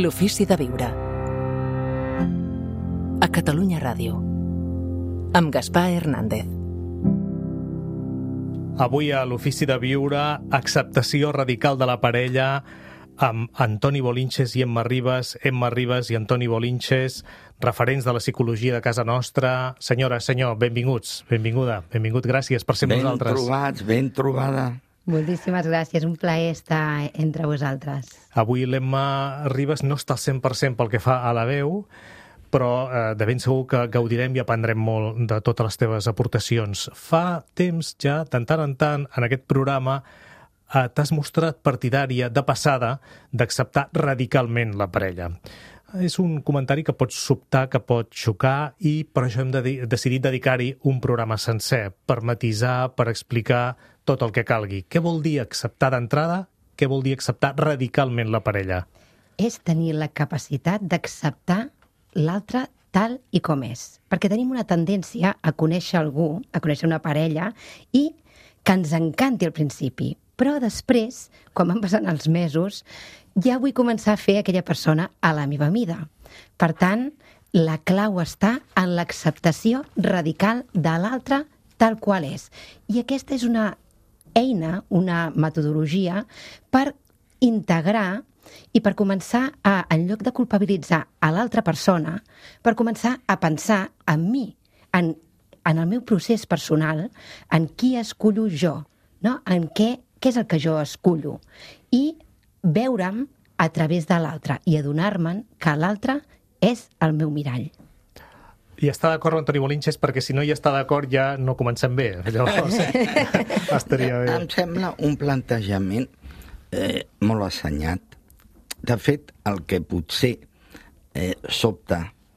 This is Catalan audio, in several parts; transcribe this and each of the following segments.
L'ofici de viure. A Catalunya Ràdio. Amb Gaspar Hernández. Avui a l'ofici de viure, acceptació radical de la parella, amb Antoni Bolinches i Emma Ribas i Antoni Bolinches, referents de la psicologia de casa nostra. Senyora, senyor, benvinguts, benvinguda, benvingut, gràcies per ser amb nosaltres. Ben trobats, ben trobada. Moltíssimes gràcies, un plaer estar entre vosaltres. Avui l'Emma Ribas no està al 100% pel que fa a la veu, però de ben segur que gaudirem i aprendrem molt de totes les teves aportacions. Fa temps ja, de tant en tant, en aquest programa, t'has mostrat partidària de passada d'acceptar radicalment la parella. És un comentari que pot sobtar, que pot xocar, i per això hem decidit dedicar-hi un programa sencer, per matisar, per explicar tot el que calgui. Què vol dir acceptar d'entrada? Què vol dir acceptar radicalment la parella? És tenir la capacitat d'acceptar l'altre tal i com és. Perquè tenim una tendència a conèixer algú, a conèixer una parella, i que ens encanti al principi. Però després, quan van passant els mesos, ja vull començar a fer aquella persona a la meva mida. Per tant, la clau està en l'acceptació radical de l'altre tal qual és. I aquesta és una eina, una metodologia per integrar i per començar a, en lloc de culpabilitzar a l'altra persona, per començar a pensar en mi, en el meu procés personal, en qui escullo jo, no? En què és el que jo escullo, i veure'm a través de l'altre i adonar-me'n que l'altre és el meu mirall. I està d'acord l'Antoni Bolinches, perquè si no hi està d'acord ja no comencem bé. Llavors, estaria bé. Em sembla un plantejament molt assenyat. De fet, el que potser sobta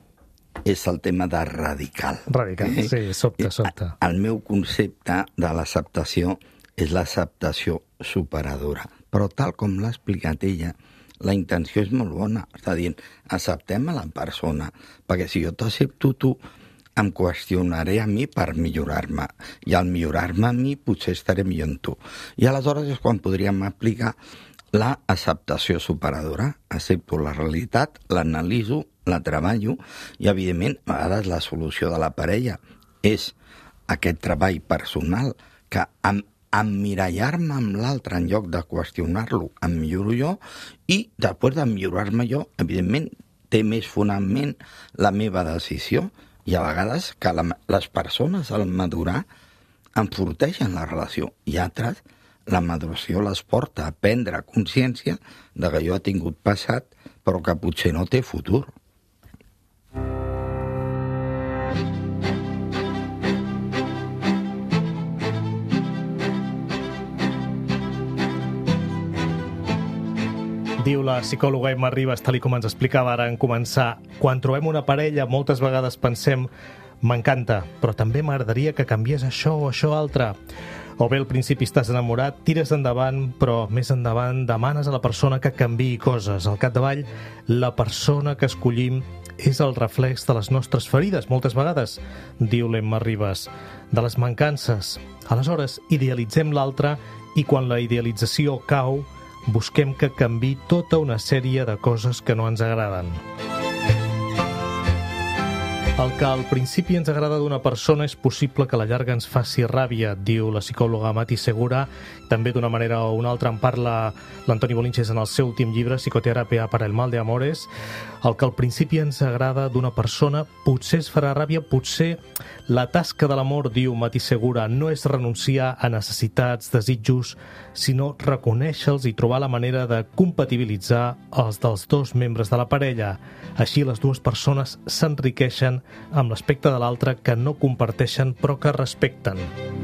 és el tema de radical. Radical, sí, sobta. El meu concepte de l'acceptació és l'acceptació superadora. Però tal com l'ha explicat ella, la intenció és molt bona. Està dient, acceptem a la persona, perquè si jo t'accepto tu, em qüestionaré a mi per millorar-me. I al millorar-me a mi, potser estaré millor en tu. I aleshores és quan podríem aplicar l'acceptació superadora. Accepto la realitat, l'analitzo, la treballo, i evidentment, a vegades la solució de la parella és aquest treball personal que emmirallar-me amb l'altre en lloc de qüestionar-lo, em milloro jo, i després de millorar-me jo, evidentment, té més fonament la meva decisió, i a vegades que les persones al madurar enforteixen la relació, i altres la maduració les porta a prendre consciència de que jo he tingut passat, però que potser no té futur. Diu la psicòloga Emma Ribas, tal com ens explicava ara en començar, quan trobem una parella moltes vegades pensem m'encanta, però també m'agradaria que canviés això o això altre. O bé al principi estàs enamorat, tires endavant, però més endavant demanes a la persona que canviï coses. Al capdavall, la persona que escollim és el reflex de les nostres ferides, moltes vegades, diu l'Emma Ribas, de les mancances. Aleshores, idealitzem l'altre, i quan la idealització cau, busquem que canviï tota una sèrie de coses que no ens agraden. El que al principi ens agrada d'una persona és possible que a la llarga ens faci ràbia, diu la psicòloga Mati Segura. També d'una manera o una altra en parla l'Antoni Bolinches en el seu últim llibre, Psicoterapia para el mal de amores. El que al principi ens agrada d'una persona potser es farà ràbia, potser la tasca de l'amor, diu Mati Segura, no és renunciar a necessitats, desitjos, sinó reconèixer-los i trobar la manera de compatibilitzar els dels dos membres de la parella. Així les dues persones s'enriqueixen amb l'aspecte de l'altre que no comparteixen però que respecten.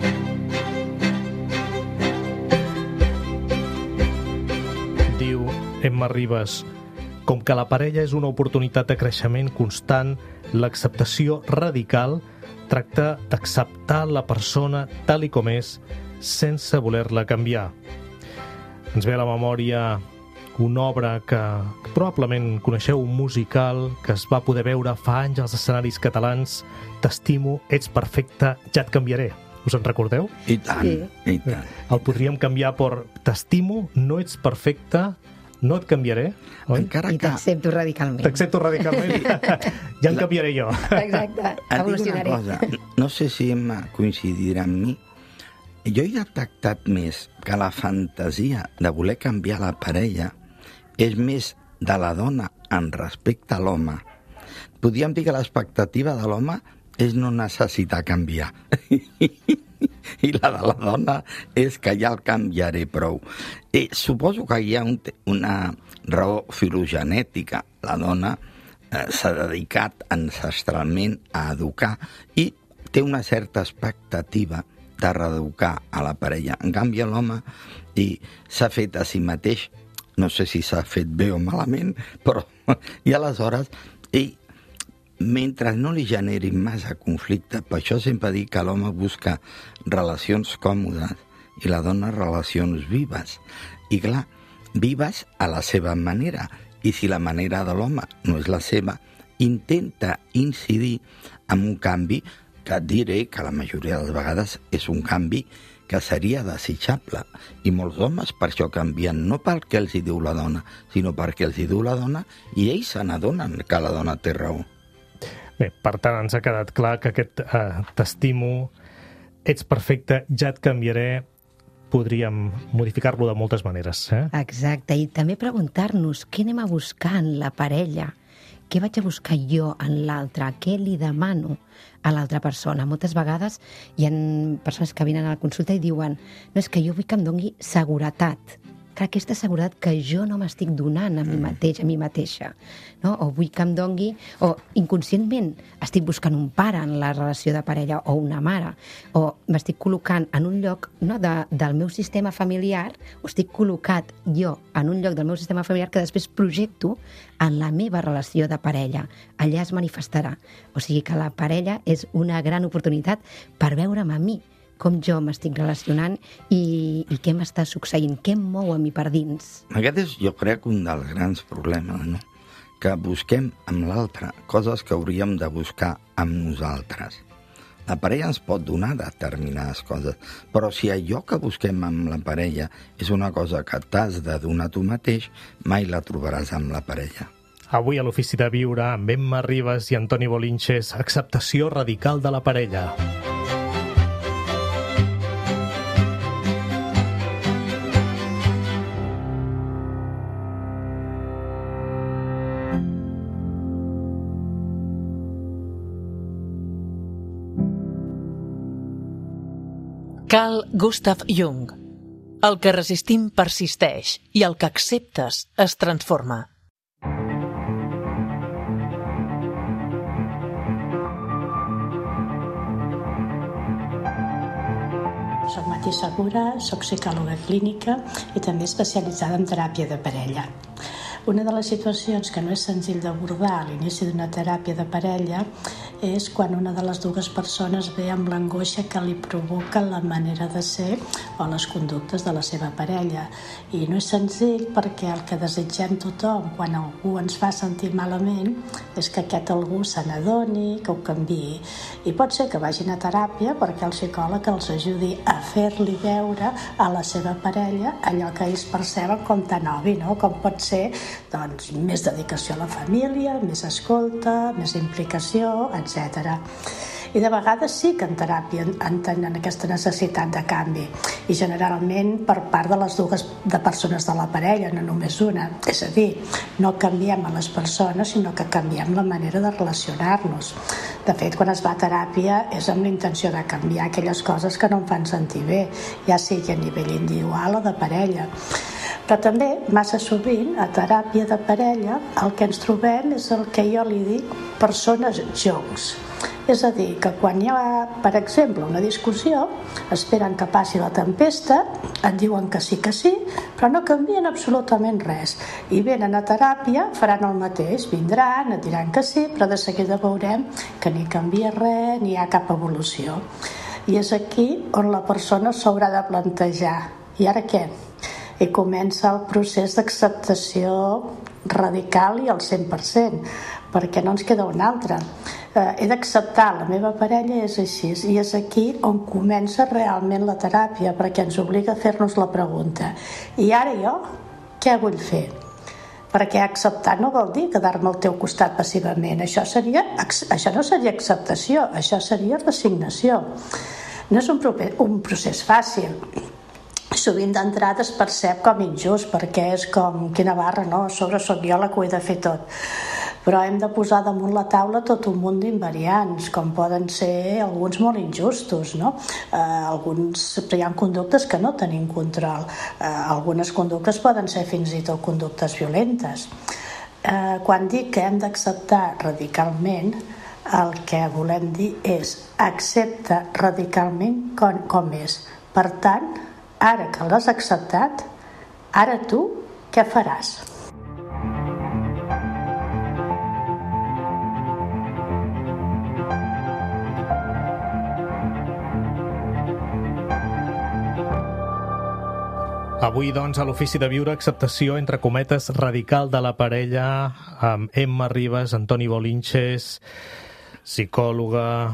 Diu Emma Ribas, com que la parella és una oportunitat de creixement constant, l'acceptació radical tracta d'acceptar la persona tal i com és sense voler-la canviar. Ens ve a la memòria una obra que probablement coneixeu, un musical que es va poder veure fa anys als escenaris catalans, T'estimo, ets perfecte, ja et canviaré. Us en recordeu? I tant, Sí. i tant. El podríem canviar per T'estimo, no ets perfecte, no et canviaré, oi? Encara I que... t'accepto radicalment. T'accepto radicalment. Ja em canviaré jo. Exacte, Et dic una evolucionaré. cosa, no sé si Emma coincidirà amb mi, jo he detectat més que la fantasia de voler canviar la parella és més de la dona en respecte a l'home. Podríem dir que l'expectativa de l'home és no necessitar canviar. I la de la dona és que ja el canviaré prou. Suposo que hi ha una raó filogenètica. La dona s'ha dedicat ancestralment a educar i té una certa expectativa de reeducar a la parella. En canvi, l'home s'ha fet a si mateix, no sé si s'ha fet bé o malament, però i aleshores mentre no li generin massa conflicte, per això sempre dic que l'home busca relacions còmodes i la dona relacions vives. I clar, vives a la seva manera. I si la manera de l'home no és la seva, intenta incidir en un canvi que et diré que la majoria de les vegades és un canvi que seria desitjable. I molts homes per això canvien, no pel que els hi diu la dona, sinó perquè els hi diu la dona i ells se n'adonen que la dona té raó. Bé, per tant, ens ha quedat clar que aquest t'estimo, ets perfecte, ja et canviaré, podríem modificar-lo de moltes maneres. Exacte, i també preguntar-nos què anem a buscar en la parella, què vaig a buscar jo en l'altre, què li demano a l'altra persona. Moltes vegades hi ha persones que vinen a la consulta i diuen no, és que jo vull que em doni seguretat. Clar, aquesta seguretat que jo no m'estic donant a mi mateix, a mi mateixa. No? O vull que em doni... O inconscientment estic buscant un pare en la relació de parella o una mare. O m'estic col·locant en un lloc del meu sistema familiar, o estic col·locat jo en un lloc del meu sistema familiar que després projecto en la meva relació de parella. Allà es manifestarà. O sigui que la parella és una gran oportunitat per veure'm a mi, com jo m'estic relacionant i què m'està succeint, què em mou a mi per dins. Aquest és, jo crec, un dels grans problemes, no? Que busquem amb l'altre coses que hauríem de buscar amb nosaltres. La parella ens pot donar determinades coses, però si allò que busquem amb la parella és una cosa que t'has de donar tu mateix, mai la trobaràs amb la parella. Avui a l'Ofici de Viure, amb Emma Ribas i Antoni Bolinches, acceptació radical de la parella. Carl Gustav Jung. El que resistim persisteix i el que acceptes es transforma. Soc Mati Segura, soc psicòloga clínica i també especialitzada en teràpia de parella. Una de les situacions que no és senzill d'abordar a l'inici d'una teràpia de parella és quan una de les dues persones ve amb l'angoixa que li provoca la manera de ser o les conductes de la seva parella. I no és senzill perquè el que desitgem tothom quan algú ens fa sentir malament és que aquest algú se n'adoni, que ho canviï. I pot ser que vagin a teràpia perquè el psicòleg els ajudi a fer-li veure a la seva parella allò que ells perceben com tan obvi, no? Com pot ser més dedicació a la família, més escolta, més implicació, etc. I de vegades sí que en teràpia entenen aquesta necessitat de canvi i generalment per part de les dues persones de la parella, no només una. És a dir, no canviem a les persones, sinó que canviem la manera de relacionar-nos. De fet, quan es va a teràpia és amb la intenció de canviar aquelles coses que no em fan sentir bé, ja sigui a nivell individual o de parella. Però també, massa sovint, a teràpia de parella, el que ens trobem és el que jo li dic persones joncs. És a dir, que quan hi ha, per exemple, una discussió, esperen que passi la tempesta, et diuen que sí, però no canvien absolutament res. I venen a teràpia, faran el mateix, vindran, et diran que sí, però de seguida veurem que ni canvia res, ni hi ha cap evolució. I és aquí on la persona s'haurà de plantejar. I ara què? I comença el procés d'acceptació radical i al 100%, perquè no ens queda un altre. He d'acceptar, la meva parella és així, i és aquí on comença realment la teràpia, perquè ens obliga a fer-nos la pregunta. I ara jo, què vull fer? perquè acceptar no vol dir quedar-me al teu costat passivament. Això no seria acceptació, això seria resignació. No és un procés fàcil. Sovint d'entrada es percep com injust, perquè és com, quina barra, no? A sobre soc jo la que ho he de fer tot. Però hem de posar damunt la taula tot un munt d'invariants, com poden ser alguns molt injustos, no? Però hi ha conductes que no tenim control. Algunes conductes poden ser fins i tot conductes violentes. Quan dic que hem d'acceptar radicalment, el que volem dir és accepta radicalment com és. Per tant, ara que l'has acceptat, ara tu què faràs? Avui, doncs, a l'Ofici de Viure, acceptació, entre cometes, radical de la parella, amb Emma Ribas, Antoni Bolinches, psicòlogs,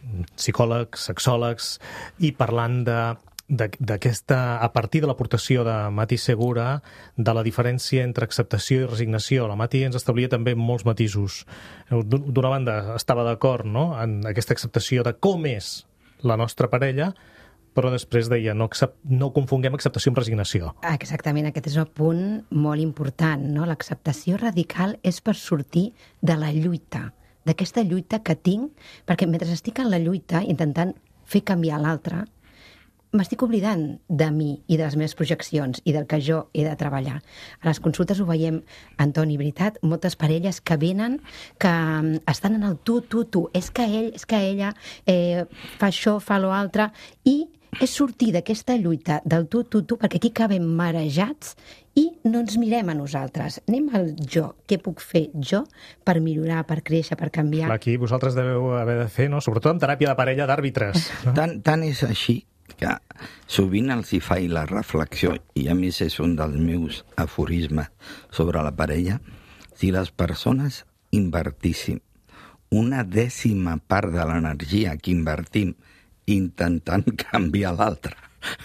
sexòlegs, i parlant d'aquesta, a partir de l'aportació de Mati Segura, de la diferència entre acceptació i resignació. La Mati ens establia també molts matisos. D'una banda, estava d'acord, no?, en aquesta acceptació de com és la nostra parella, però després deia no confonguem acceptació amb resignació. Exactament, aquest és un punt molt important, no? L'acceptació radical és per sortir de la lluita, d'aquesta lluita que tinc, perquè mentre estic en la lluita intentant fer canviar l'altre, m'estic oblidant de mi i de les meves projeccions i del que jo he de treballar. A les consultes ho veiem, Antoni, veritat, moltes parelles que venen, que estan en el tu, és que ell, és que ella fa això, fa l'altre, i és sortir d'aquesta lluita del tu, perquè aquí acabem marejats i no ens mirem a nosaltres. Anem al jo. Què puc fer jo per millorar, per créixer, per canviar? Aquí vosaltres deveu haver de fer, no?, sobretot en teràpia de parella, d'àrbitres. No? Tant és així que sovint els hi faig la reflexió, i a més és un dels meus aforismes sobre la parella, si les persones invertíssim una 10ª part de l'energia que invertim intentant canviar l'altre,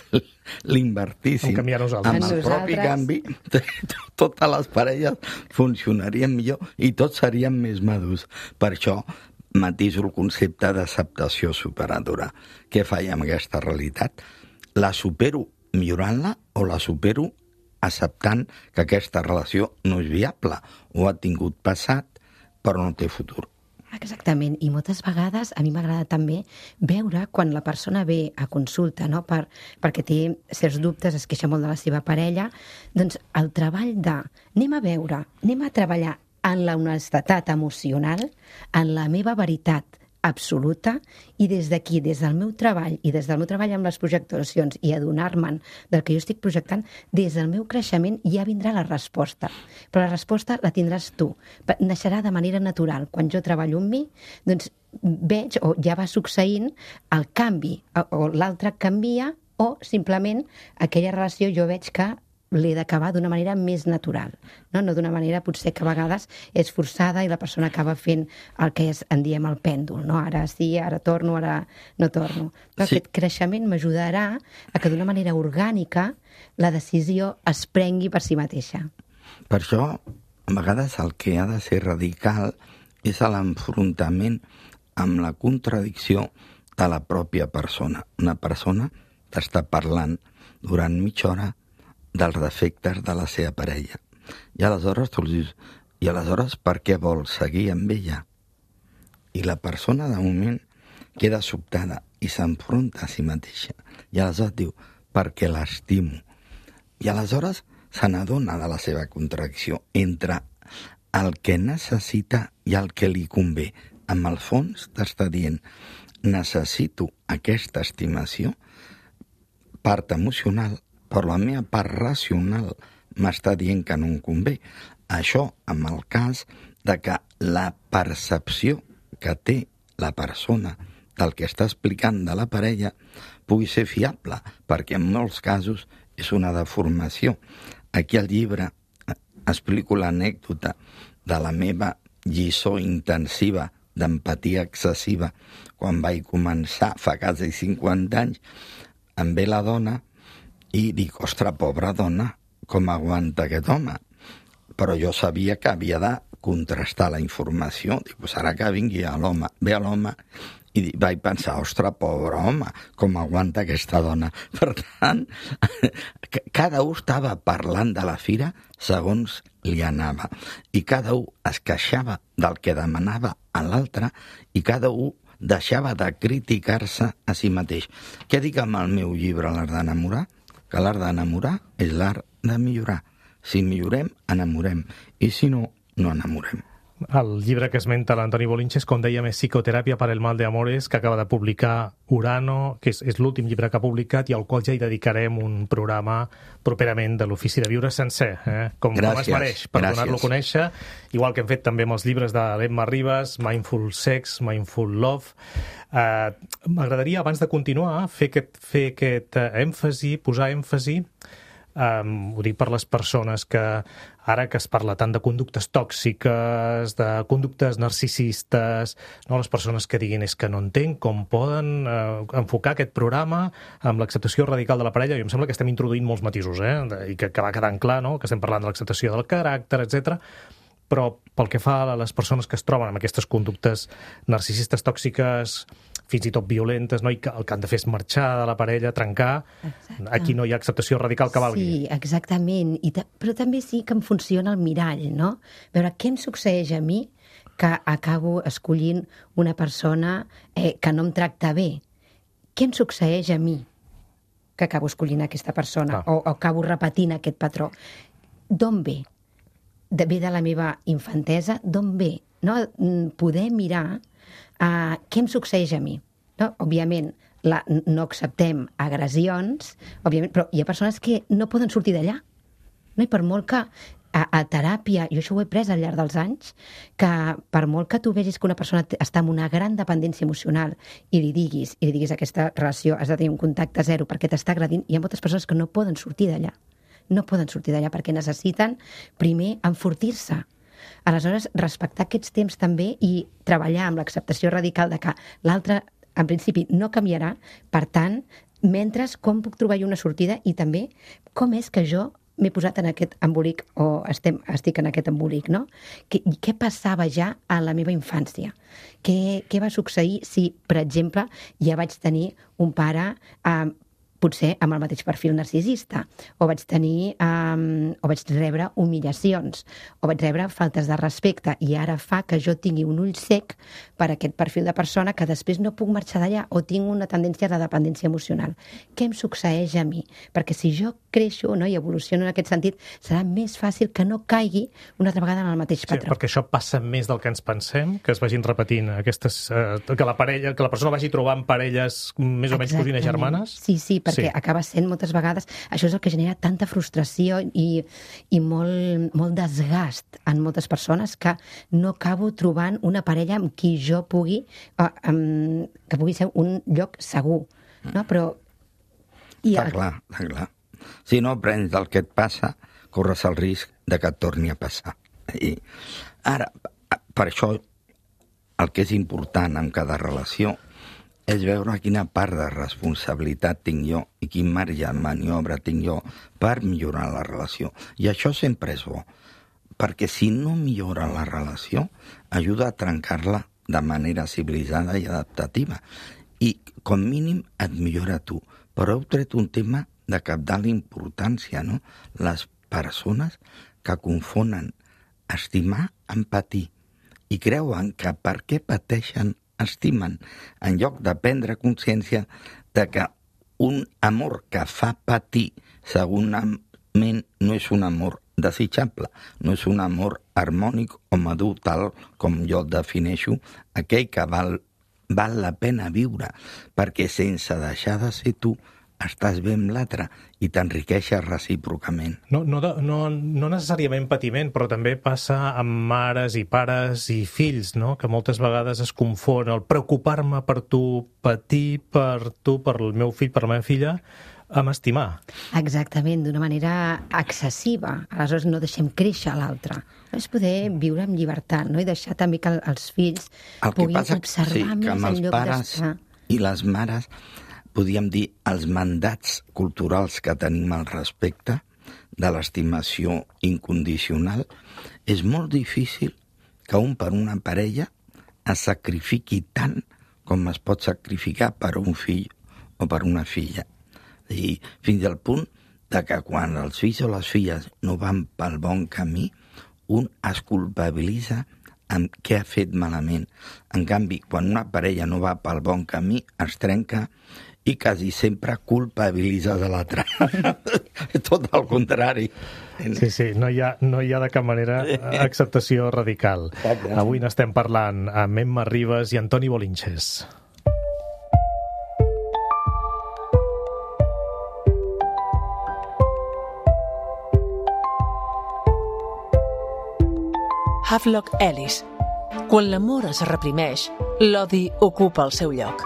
l'invertíssim amb el propi canvi, totes les parelles funcionarien millor i tots serien més madurs. Per això matiso el concepte d'acceptació superadora. Què faig amb aquesta realitat? La supero millorant-la o la supero acceptant que aquesta relació no és viable o ha tingut passat però no té futur? Exactament, i moltes vegades a mi m'agrada també veure quan la persona ve a consulta, no? perquè té certs dubtes, es queixa molt de la seva parella, doncs el treball anem a veure, anem a treballar en la honestedat emocional, en la meva veritat absoluta, i des d'aquí, des del meu treball i des del meu treball amb les projectacions i adonar-me'n del que jo estic projectant, des del meu creixement ja vindrà la resposta. Però la resposta la tindràs tu. Naixerà de manera natural. Quan jo treballo amb mi, doncs veig, o ja va succeint, el canvi, o l'altre canvia, o simplement aquella relació jo veig que l'he d'acabar d'una manera més natural, no d'una manera potser que a vegades és forçada i la persona acaba fent el que en diem el pèndol, no? Ara sí, ara torno, ara no torno. Però sí, aquest creixement m'ajudarà a que d'una manera orgànica la decisió es prengui per si mateixa. Per això, a vegades el que ha de ser radical és l'enfrontament amb la contradicció de la pròpia persona. Una persona t'està parlant durant mitja hora dels defectes de la seva parella. I aleshores tu els dius, i aleshores per què vols seguir amb ella? I la persona de moment queda sobtada i s'enfronta a si mateixa. I aleshores diu, perquè l'estimo. I aleshores se n'adona de la seva contradicció entre el que necessita i el que li convé. Amb el fons t'està dient, necessito aquesta estimació, part emocional, però la meva part racional m'està dient que no em convé. Això amb el cas de que la percepció que té la persona del que està explicant de la parella pugui ser fiable, perquè en molts casos és una deformació. Aquí al llibre explico l'anècdota de la meva lliçó intensiva d'empatia excessiva quan vaig començar fa quasi 50 anys. Em ve la dona i dic, ostres, pobra dona, com aguanta aquest home? però jo sabia que havia de contrastar la informació. Dic, pues ara que vingui l'home, ve l'home, i vaig pensar, ostres, pobre home, com aguanta aquesta dona. Per tant, cada un estava parlant de la fira segons li anava, i cada un es queixava del que demanava a l'altre, i cada un deixava de criticar-se a si mateix. Què dic amb el meu llibre, l'art d'enamorar? Que l'art d'enamorar és l'art de millorar. Si millorem, enamorem, i si no, no enamorem. El llibre que esmenta l'Antoni Bolinches, com dèiem, és Psicoteràpia per el mal de amores, que acaba de publicar Urano, que és l'últim llibre que ha publicat i al qual ja hi dedicarem un programa properament de l'Ofici de Viure sencer, com es mereix, per donar-lo a conèixer, igual que hem fet també amb els llibres de l'Emma Ribas, Mindful Sex, Mindful Love. M'agradaria, abans de continuar, fer aquest èmfasi, posar èmfasi. Ho dic per les persones que ara que es parla tant de conductes tòxiques, de conductes narcisistes, no? Les persones que diguin és que no entenc com poden enfocar aquest programa amb l'acceptació radical de la parella. I em sembla que estem introduint molts matisos, i que va quedant clar, no? Que estem parlant de l'acceptació del caràcter, etc. Però pel que fa a les persones que es troben amb aquestes conductes narcisistes tòxiques, fins i tot violentes, no? I que el que han de fer és marxar de la parella, trencar. Exacte. Aquí no hi ha acceptació radical que valgui. Sí, exactament. Però també sí que em funciona el mirall, no? Veure què em succeeix a mi que acabo escollint una persona que no em tracta bé. Què em succeeix a mi que acabo escollint aquesta persona o acabo repetint aquest patró? D'on ve? Ve de la meva infantesa? D'on ve? No? Poder mirar què em succeeix a mi. No? Òbviament, no acceptem agressions, òbviament, però hi ha persones que no poden sortir d'allà. No? I per molt que a teràpia, jo això ho he pres al llarg dels anys, que per molt que tu vegis que una persona està en una gran dependència emocional i li diguis aquesta relació, has de tenir un contacte zero perquè t'està agredint, hi ha moltes persones que no poden sortir d'allà. No poden sortir d'allà perquè necessiten primer enfortir-se. Aleshores, respectar aquests temps també i treballar amb l'acceptació radical de que l'altre, en principi, no canviarà. Per tant, mentre com puc trobar jo una sortida i també com és que jo m'he posat en aquest embolic o estic en aquest embolic, no? Què passava ja a la meva infància? Què va succeir si, per exemple, ja vaig tenir un pare potser amb el mateix perfil narcisista, o vaig rebre humillacions, o vaig rebre faltes de respecte, i ara fa que jo tingui un ull sec per aquest perfil de persona que després no puc marxar d'allà, o tinc una tendència a la dependència emocional. Què em succeeix a mi? Perquè si jo creixo, no, i evoluciono en aquest sentit, serà més fàcil que no caigui una altra vegada en el mateix patró. Sí, perquè això passa més del que ens pensem, que es vagin repetint aquestes... que la persona vagi trobant parelles més o menys cosines germanes. Sí, perquè acaba sent moltes vegades... Això és el que genera tanta frustració i molt desgast en moltes persones, que no acabo trobant una parella amb qui jo pugui... que pugui ser un lloc segur, no? Però... Està clar. Si no aprens del que et passa, corres el risc de que et torni a passar. I ara, per això, el que és important en cada relació és veure quina part de responsabilitat tinc jo i quin marge de maniobra tinc jo per millorar la relació. I això sempre és bo, perquè si no millora la relació, ajuda a trencar-la de manera civilitzada i adaptativa. I, com mínim, et millora tu. Però heu tret un tema de cabdal importància, no? Les persones que confonen estimar amb patir i creuen que perquè pateixen estimen, en lloc de prendre consciència de que un amor que fa patir segurament no és un amor desitjable, no és un amor harmònic o madur tal com jo el defineixo, aquell que val la pena viure, perquè sense deixar de ser tu estàs bé amb l'altre i t'enriqueixes recíprocament. No necessàriament patiment, però també passa amb mares i pares i fills, no? Que moltes vegades es confon el preocupar-me per tu, patir per tu, per el meu fill, per la meva filla, amb estimar. Exactament, d'una manera excessiva. Aleshores no deixem créixer l'altre. És poder viure amb llibertat, no? I deixar també que els fills puguin observar més en lloc d'estar... I les mares, podríem dir, els mandats culturals que tenim al respecte, de l'estimació incondicional, és molt difícil que un per una parella es sacrifiqui tant com es pot sacrificar per un fill o per una filla. I fins al punt de que quan els fills o les filles no van pel bon camí, un es culpabilitza amb què ha fet malament. En canvi, quan una parella no va pel bon camí, es trenca i quasi sempre culpabilitza de l'altre. Tot el contrari. Sí, no hi ha de cap manera acceptació radical. Avui n'estem parlant amb Emma Ribas i Antoni Bolinches. Havelock Ellis. Quan l'amor es reprimeix, l'odi ocupa el seu lloc.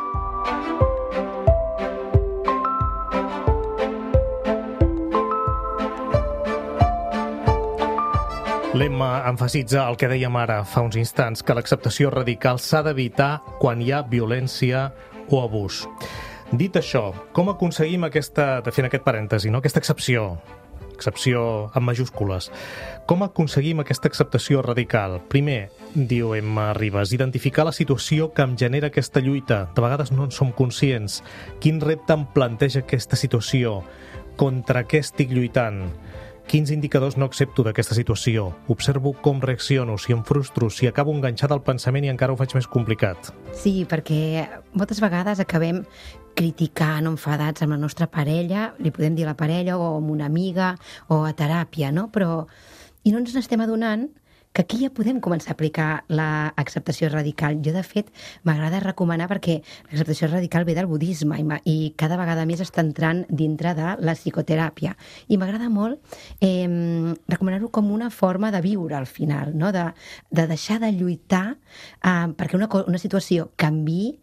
L'Emma emfasitza el que dèiem ara fa uns instants, que l'acceptació radical s'ha d'evitar quan hi ha violència o abús. Dit això, com aconseguim fent aquest parèntesi, aquesta excepció amb majúscules, com aconseguim aquesta acceptació radical? Primer, diu Emma Ribas, identificar la situació que em genera aquesta lluita. De vegades no en som conscients. Quin repte em planteja aquesta situació? Contra què estic lluitant? Quins indicadors no accepto d'aquesta situació? Observo com reacciono, si em frustro, si acabo enganxat al pensament i encara ho faig més complicat. Sí, perquè moltes vegades acabem criticant o enfadats amb la nostra parella, li podem dir a la parella o amb una amiga o a teràpia, no? I no ens n'estem adonant que aquí ja podem començar a aplicar l'acceptació radical. Jo, de fet, m'agrada recomanar perquè l'acceptació radical ve del budisme i cada vegada més està entrant dintre de la psicoteràpia. I m'agrada molt recomanar-ho com una forma de viure al final, no? De deixar de lluitar perquè una situació canviï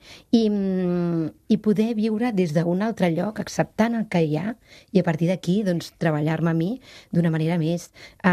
i poder viure des d'un altre lloc, acceptant el que hi ha, i a partir d'aquí treballar-me a mi d'una manera més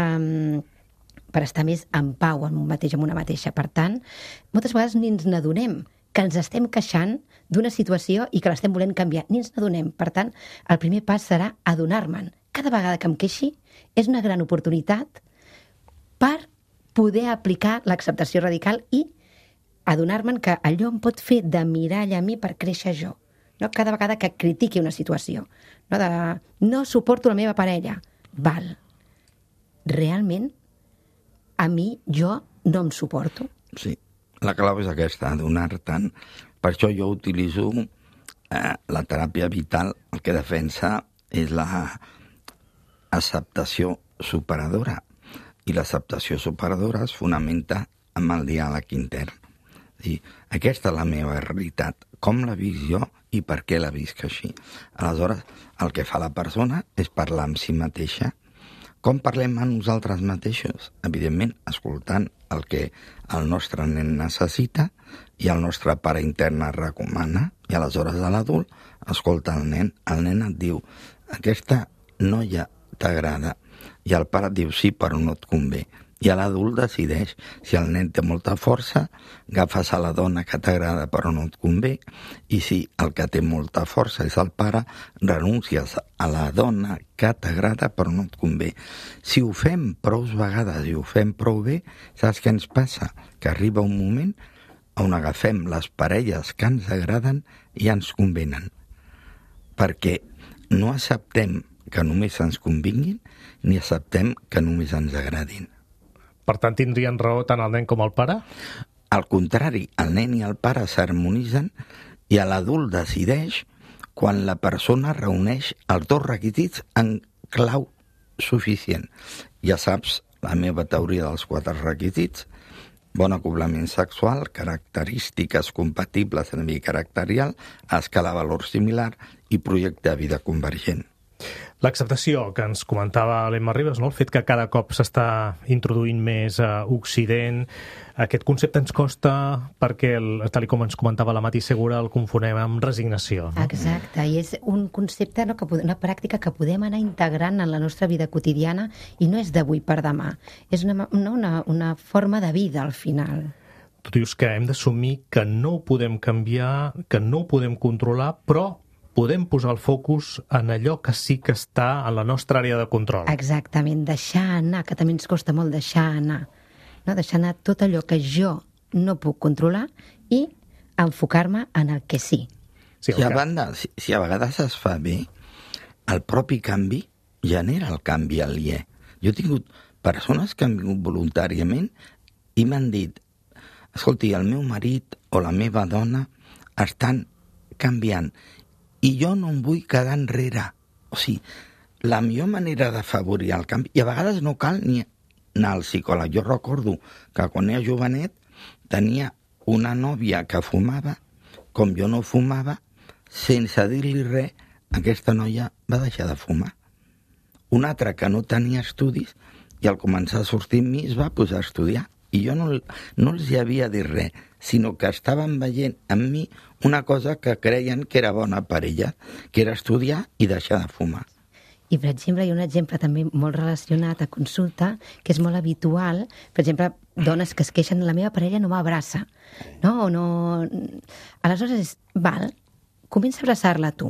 per estar més en pau amb un mateix, amb una mateixa. Per tant, moltes vegades ni ens n'adonem que ens estem queixant d'una situació i que l'estem volent canviar. Ni ens n'adonem. Per tant, el primer pas serà adonar-me'n. Cada vegada que em queixi és una gran oportunitat per poder aplicar l'acceptació radical i adonar-me'n que allò em pot fer de mirall a mi per créixer jo. No? Cada vegada que critiqui una situació. No suporto la meva parella. Val. Realment, a mi, jo no em suporto. Sí, la clau és aquesta, adonar-te'n. Per això jo utilitzo la teràpia vital, el que defensa és l'acceptació superadora. I l'acceptació superadora es fonamenta amb el diàleg intern. Aquesta és la meva realitat, com la visc jo i per què la visc així. Aleshores, el que fa la persona és parlar amb si mateixa. Com parlem a nosaltres mateixos? Evidentment, escoltant el que el nostre nen necessita i el nostre pare intern recomana, i aleshores a l'adult escolta el nen et diu aquesta noia t'agrada, i el pare et diu sí, però no et convé. I l'adult decideix si el nen té molta força, agafes a la dona que t'agrada però no et convé, i si el que té molta força és el pare, renuncies a la dona que t'agrada però no et convé. Si ho fem prou vegades i ho fem prou bé, saps què ens passa? Que arriba un moment on agafem les parelles que ens agraden i ens convenen. Perquè no acceptem que només ens convinguin ni acceptem que només ens agradin. Per tant, tindrien raó tant el nen com el pare? Al contrari, el nen i el pare s'harmonitzen i l'adult decideix quan la persona reuneix els dos requisits en clau suficient. Ja saps, la meva teoria dels 4 requisits: bon acoblament sexual, característiques compatibles a nivell caracterial, escala valor similar i projecte de vida convergent. L'acceptació que ens comentava l'Emma Ribas, no? El fet que cada cop s'està introduint més a Occident, aquest concepte ens costa perquè, tal com ens comentava la Mati Segura, el confonem amb resignació. No? Exacte, i és un concepte, una pràctica que podem anar integrant en la nostra vida quotidiana i no és d'avui per demà, és una forma de vida al final. Tu dius que hem d'assumir que no ho podem canviar, que no ho podem controlar, però podem posar el focus en allò que sí que està en la nostra àrea de control. Exactament, deixar anar, que també ens costa molt deixar anar. No? Deixar anar tot allò que jo no puc controlar i enfocar-me en el que sí. Si a vegades es fa bé, el propi canvi genera el canvi aliè. Jo he tingut persones que han vingut voluntàriament i m'han dit: escolti, el meu marit o la meva dona estan canviant i jo no em vull quedar enrere. O sigui, la millor manera d'afavorir el canvi, i a vegades no cal ni anar al psicòleg. Jo recordo que quan era jovenet tenia una nòvia que fumava, com jo no fumava, sense dir-li res, aquesta noia va deixar de fumar. Una altra que no tenia estudis i al començar a sortir amb mi es va posar a estudiar. I jo no els hi havia dit res, sinó que estaven veient en mi una cosa que creien que era bona per ella, que era estudiar i deixar de fumar. I, per exemple, hi ha un exemple també molt relacionat a consulta, que és molt habitual, per exemple, dones que es queixen, la meva parella no m'abraça, no? O no... Aleshores, comença a abraçar-la tu.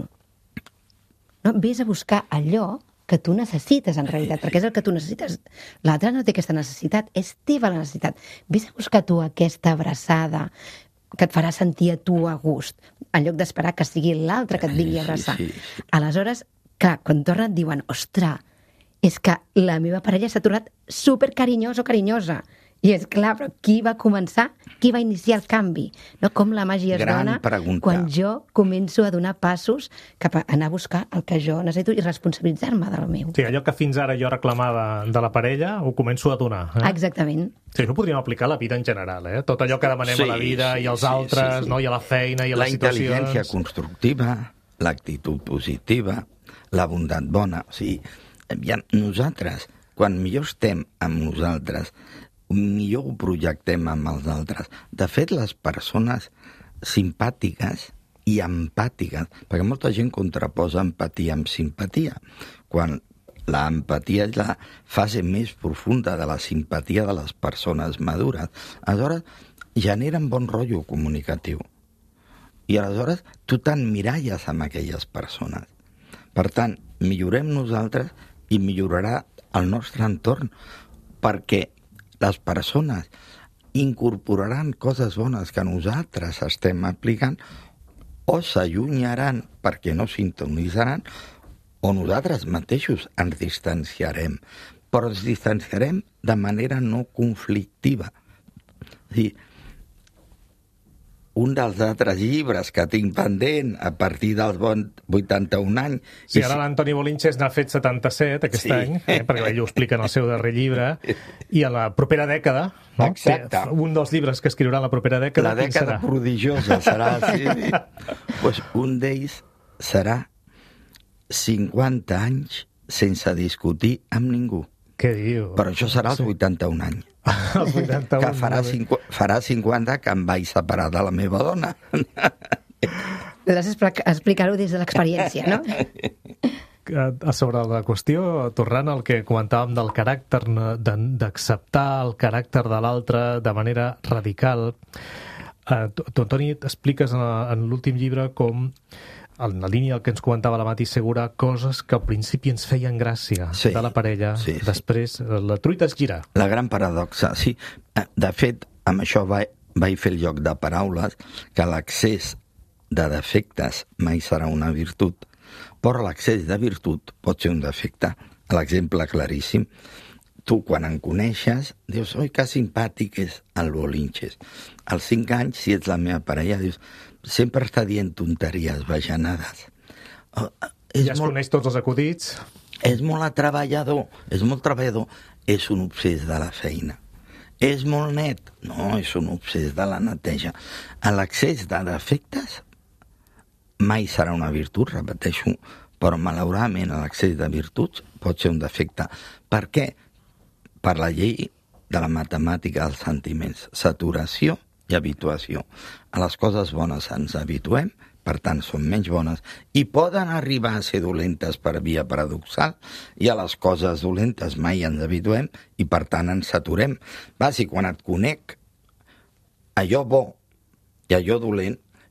No? Ves a buscar allò que tu necessites, en realitat, perquè és el que tu necessites. L'altre no té aquesta necessitat, és teva la necessitat. Ves a buscar tu aquesta abraçada que et farà sentir a tu a gust, en lloc d'esperar que sigui l'altre que et vingui a abraçar. Sí. Aleshores, clar, quan tornen et diuen: ostres, és que la meva parella s'ha tornat supercarinyós o carinyosa. I és clar, però qui va començar? Qui va iniciar el canvi? No? Com la màgia es dona quan jo començo a donar passos cap a anar a buscar el que jo necessito i responsabilitzar-me del meu. Sí, allò que fins ara jo reclamava de la parella ho començo a donar. Exactament. Sí, no podríem aplicar a la vida en general, Tot allò que demanem a la vida i als altres, no? I a la feina i a les situacions. La intel·ligència constructiva, l'actitud positiva, la bondat bona. O sigui, nosaltres, quan millor estem amb nosaltres, millor ho projectem amb els altres. De fet, les persones simpàtiques i empàtiques, perquè molta gent contraposa empatia amb simpatia, quan l'empatia és la fase més profunda de la simpatia de les persones madures. Aleshores, generen bon rotllo comunicatiu. I aleshores, tu t'emmiralles amb aquelles persones. Per tant, millorem nosaltres i millorarà el nostre entorn, perquè les persones incorporaran coses bones que nosaltres estem aplicant, o s'allunyaran perquè no sintonitzaran, o nosaltres mateixos ens distanciarem. Però ens distanciarem de manera no conflictiva. És a dir, un dels altres llibres que tinc pendent a partir dels 81 anys... Sí, ara l'Antoni Bolinches n'ha fet 77 aquest any, perquè ell ho explica en el seu darrer llibre, i a la propera dècada, no? Exacte. Un dels llibres que escriurà en la propera dècada, la dècada prodigiosa serà, sí. Pues un d'ells serà 50 anys sense discutir amb ningú. Què diu? Però això serà als 81 anys. Els 81. Que farà 50 que em vaig separar de la meva dona. Has d'explicar-ho des de l'experiència, no? Sobre la qüestió, tornant al que comentàvem del caràcter, d'acceptar el caràcter de l'altre de manera radical, tu, Antoni, expliques en l'últim llibre com, en la línia que ens comentava la Mati Segura, coses que al principi ens feien gràcia de la parella, després la truita es gira. La gran paradoxa, sí. De fet, amb això vaig fer el joc de paraules, que l'accés de defectes mai serà una virtut, però l'accés de virtut pot ser un defecte. L'exemple claríssim, tu quan em coneixes dius: oi, que simpàtic és el Bolinches. Als 5 anys, si ets la meva parella, dius: sempre està dient tonteries, bajanades. Ja es coneix tots els acudits. És molt treballador, és un obsés de la feina. És molt net, no, és un obsés de la neteja. L'accés de defectes mai serà una virtut, repeteixo, però malauradament l'accés de virtuts pot ser un defecte. Per què? Per la llei de la matemàtica dels sentiments. Saturació i habituació. A les coses bones ens habituem, per tant són menys bones, i poden arribar a ser dolentes per via paradoxal, i a les coses dolentes mai ens habituem, i per tant ens saturem. Va, si quan et conec allò bo i allò dolent,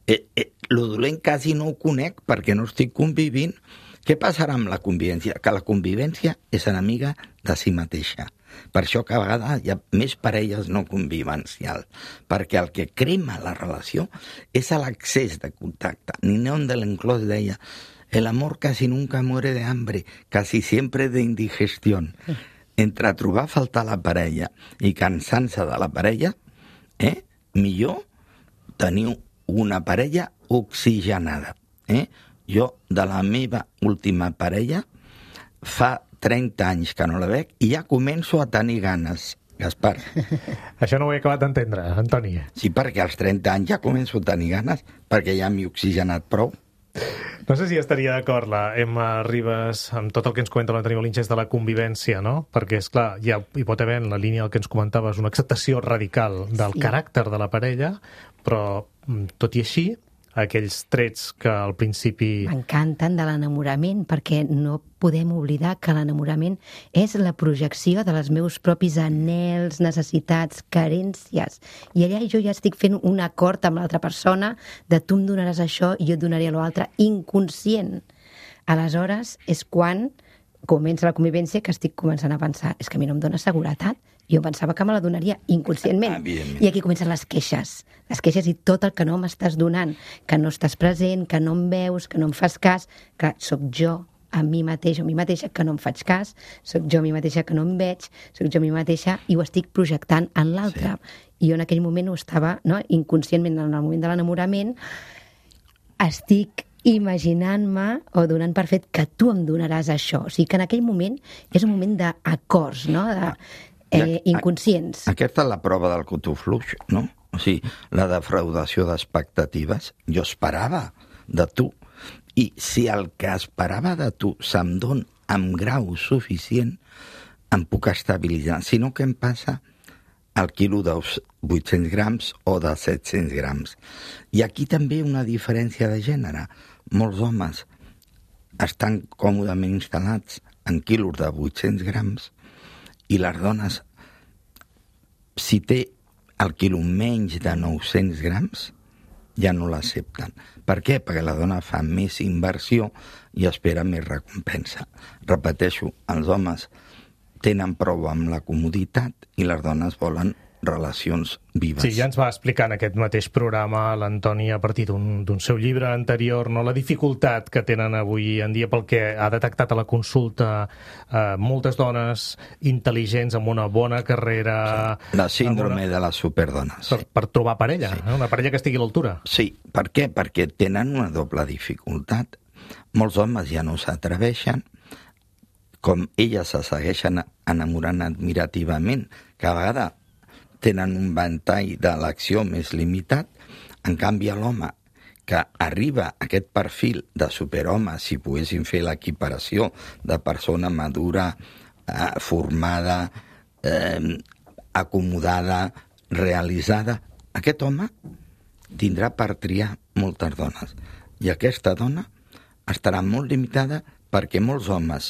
Lo dolent quasi no ho conec perquè no estic convivint. Què passarà amb la convivència? Que la convivència és enemiga de si mateixa. Per això que a vegades hi ha més parelles no convivencials, perquè el que crema la relació és l'accés de contacte. Ninón de l'Enclòs deia: el amor casi nunca muere de hambre, casi siempre de indigestión. Entre trobar a faltar la parella i cansar-se de la parella, millor teniu una parella oxigenada. Jo, de la meva última parella, fa 30 anys que no la veig i ja començo a tenir ganes, Gaspar. Això no ho he acabat d'entendre, Antoni. Sí, perquè als 30 anys ja començo a tenir ganes, perquè ja m'he oxigenat prou. No sé si estaria d'acord la Emma Ribas amb tot el que ens comenta l'Antoni Bolinches de la convivència, no? Perquè, és clar, hi pot haver en la línia del que ens comentaves una acceptació radical del caràcter de la parella, però, tot i així, aquells trets que al principi... M'encanten de l'enamorament, perquè no podem oblidar que l'enamorament és la projecció de les meus propis anhels, necessitats, carències. I allà jo ja estic fent un acord amb l'altra persona de tu em donaràs això i jo et donaré l'altre, inconscient. Aleshores és quan comença la convivència que estic començant a pensar és que a mi no em dona seguretat. Jo pensava que me la donaria inconscientment. I aquí comencen les queixes i tot el que no m'estàs donant, que no estàs present, que no em veus, que no em fas cas. Clar, sóc jo a mi mateix o a mi mateixa que no em faig cas, sóc jo a mi mateixa que no em veig, sóc jo a mi mateixa i ho estic projectant en l'altre. I jo en aquell moment ho estava, no, inconscientment, en el moment de l'enamorament, estic imaginant-me o donant per fet que tu em donaràs això. O sigui que en aquell moment és un moment d'acords, no?, inconscients. Aquesta és la prova del cotufluix, no? O sigui, la defraudació d'expectatives. Jo esperava de tu. I si el que esperava de tu se'm dona amb grau suficient, em puc estabilitzar. Si no, què em passa? El quilo de 800 grams o de 700 grams. I aquí també una diferència de gènere. Molts homes estan còmodament instal·lats en quilos de 800 grams i les dones, si té el quilo menys de 900 grams, ja no l'accepten. Per què? Perquè la dona fa més inversió i espera més recompensa. Repeteixo, els homes tenen prou amb la comoditat i les dones volen relacions vives. Sí, ja ens va explicar en aquest mateix programa l'Antoni a partir d'un seu llibre anterior, no, la dificultat que tenen avui en dia pel que ha detectat a la consulta moltes dones intel·ligents amb una bona carrera... Sí. La síndrome de les superdones. Per trobar parella, una parella que estigui a l'altura. Sí, per què? Perquè tenen una doble dificultat. Molts homes ja no s'atreveixen, com elles se segueixen enamorant admirativament, que a vegades tenen un ventall de l'acció més limitat. En canvi, l'home que arriba a aquest perfil de superhome, si poguéssim fer l'equiparació de persona madura, formada, acomodada, realitzada, aquest home tindrà per triar moltes dones. I aquesta dona estarà molt limitada perquè molts homes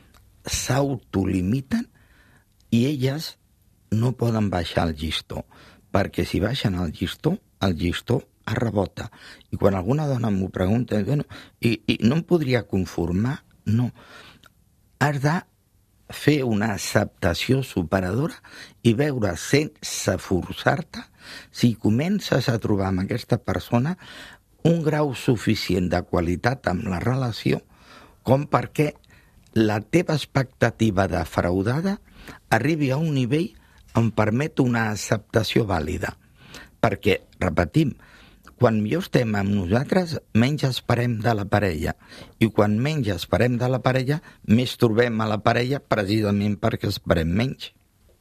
s'autolimiten i elles no poden baixar el llistó, perquè si baixen el llistó es rebota. I quan alguna dona m'ho pregunta, bueno, i no em podria conformar? No. Has de fer una acceptació superadora i veure sense forçar-te si comences a trobar amb aquesta persona un grau suficient de qualitat amb la relació com perquè la teva expectativa defraudada arribi a un nivell on permet una acceptació vàlida. Perquè, repetim, quan millor estem amb nosaltres, menys esperem de la parella. I quan menys esperem de la parella, més trobem a la parella precisament perquè esperem menys.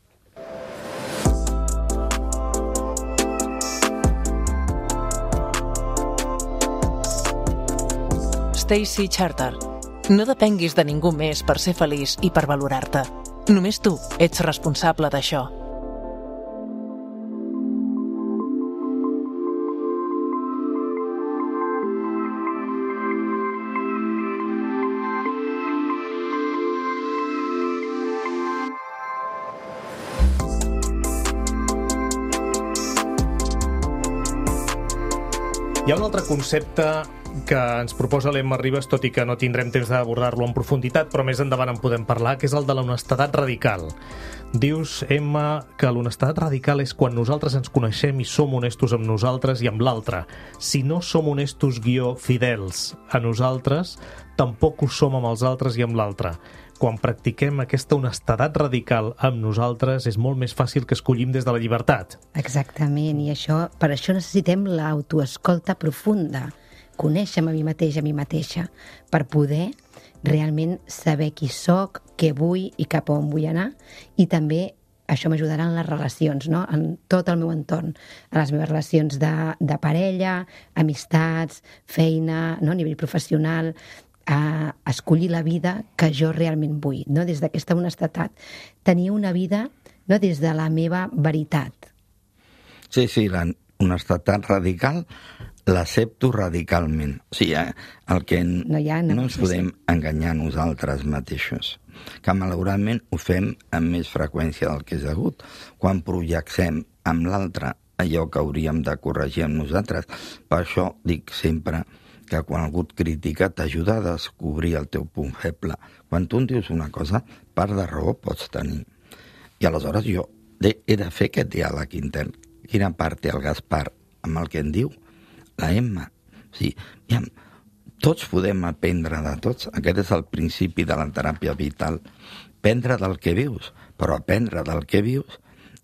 Stacey Charter. No depenguis de ningú més per ser feliç i per valorar-te. Només tu ets responsable d'això. Hi ha un altre concepte que ens proposa l'Emma Ribas, tot i que no tindrem temps d'abordar-lo en profunditat, però més endavant en podem parlar, que és el de l'honestedat radical. Dius, Emma, que l'honestedat radical és quan nosaltres ens coneixem i som honestos amb nosaltres i amb l'altre. Si no som honestos fidels a nosaltres, tampoc ho som amb els altres i amb l'altre. Quan practiquem aquesta honestedat radical amb nosaltres és molt més fàcil que escollim des de la llibertat. Exactament, i per això necessitem l'autoescolta profunda, conèixer-me a mi mateix, a mi mateixa, per poder realment saber qui sóc, què vull i cap on vull anar, i també això m'ajudarà en les relacions, no? En tot el meu entorn, en les meves relacions de parella, amistats, feina, no? A nivell professional, a escollir la vida que jo realment vull, no? Des d'aquesta honestedat. Tenir una vida, no? Des de la meva veritat. Sí, la honestedat radical l'accepto radicalment. O sigui, el que no ens podem enganyar nosaltres mateixos, que malauradament ho fem amb més freqüència del que és degut, quan projectem amb l'altre allò que hauríem de corregir amb nosaltres. Per això dic sempre que quan algú et critica t'ajuda a descobrir el teu punt feble. Quan tu em dius una cosa, part de raó pots tenir. I aleshores jo he de fer aquest diàleg intern. Quina part té el Gaspar amb el que em diu la Emma? O sigui, tots podem aprendre de tots. Aquest és el principi de la teràpia vital. Aprendre del que vius, però aprendre del que vius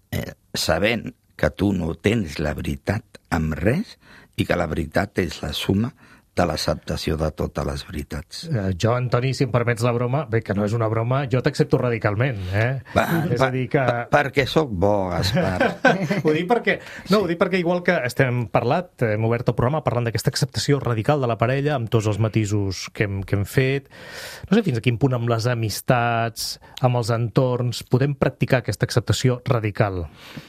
sabent que tu no tens la veritat amb res i que la veritat és la suma de l'acceptació de totes les veritats. Jo, Antoni, si em permets la broma, bé, que no és una broma, jo t'accepto radicalment, És a dir que... Perquè sóc bo, Gaspar. Ho dic perquè igual que hem parlat, hem obert el programa parlant d'aquesta acceptació radical de la parella, amb tots els matisos que hem fet, no sé fins a quin punt amb les amistats, amb els entorns, podem practicar aquesta acceptació radical.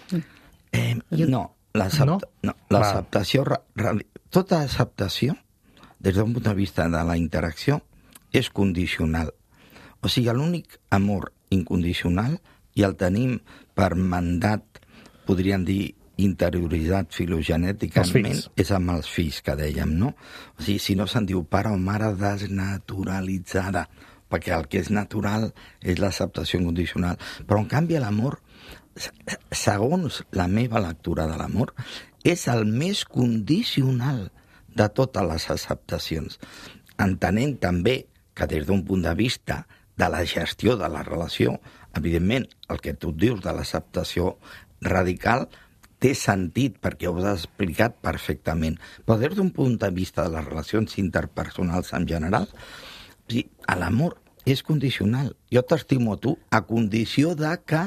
L'acceptació... Tota acceptació, des d'un punt de vista de la interacció, és condicional. O sigui, l'únic amor incondicional, i el tenim per mandat, podríem dir, interioritzat filogenèticament, és amb els fills, que dèiem, no? O sigui, si no se'n diu pare o mare desnaturalitzada, perquè el que és natural és l'acceptació incondicional. Però, en canvi, l'amor, segons la meva lectura de l'amor, és el més condicional de totes les acceptacions, entenent també que des d'un punt de vista de la gestió de la relació, evidentment, el que tu dius de l'acceptació radical té sentit perquè ho has explicat perfectament, però des d'un punt de vista de les relacions interpersonals en general, l'amor és condicional. Jo t'estimo a tu a condició de que,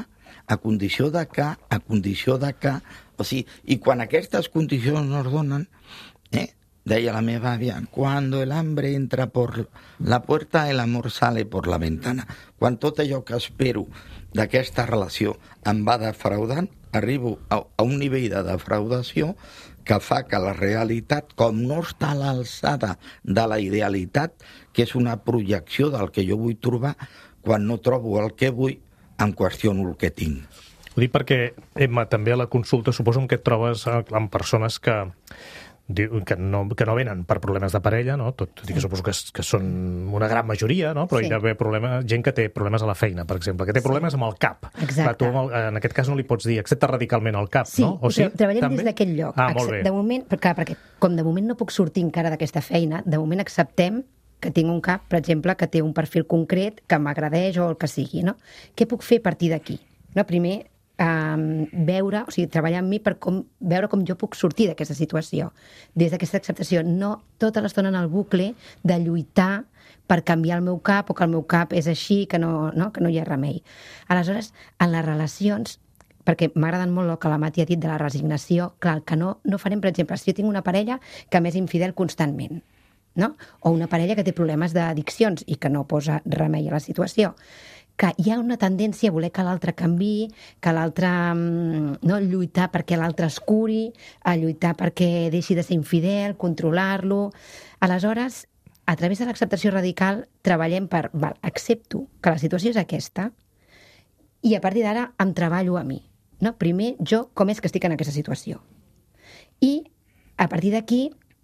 o sigui, i quan aquestes condicions no es donen, deia la meva àvia, cuando el hambre entra por la puerta, el amor sale por la ventana. Quan tot allò que espero d'aquesta relació em va defraudant, arribo a un nivell de defraudació que fa que la realitat, com no està a l'alçada de la idealitat, que és una projecció del que jo vull trobar, quan no trobo el que vull, em qüestiono el que tinc. Ho dic perquè, Emma, també a la consulta suposo que et trobes amb persones que no venen per problemes de parella, no? Tot i que suposo que són una gran majoria, no? Però hi ha d'haver gent que té problemes a la feina, per exemple, que té problemes amb el cap. Exacte. Tu, en aquest cas no li pots dir accepta radicalment el cap, no? O sí, treballem des d'aquest lloc. Molt bé. De moment, perquè com de moment no puc sortir encara d'aquesta feina, de moment acceptem que tinc un cap, per exemple, que té un perfil concret, que m'agradeix o el que sigui, no? Què puc fer a partir d'aquí? No? Primer, treballar amb mi per veure com jo puc sortir d'aquesta situació, des d'aquesta acceptació, no tota l'estona en el bucle de lluitar per canviar el meu cap o que el meu cap és així, que no hi ha remei. Aleshores, en les relacions, perquè m'agraden molt el que la Mati ha dit de la resignació, clar, el que no farem, per exemple, si jo tinc una parella que m'és infidel constantment, no? O una parella que té problemes d'addiccions i que no posa remei a la situació, que hi ha una tendència a voler que l'altre canviï, que l'altre, lluitar perquè l'altre es curi, a lluitar perquè deixi de ser infidel, controlar-lo. Aleshores, a través de l'acceptació radical, treballem per, accepto que la situació és aquesta i a partir d'ara em treballo a mi. Primer, jo, com és que estic en aquesta situació? I, a partir d'aquí,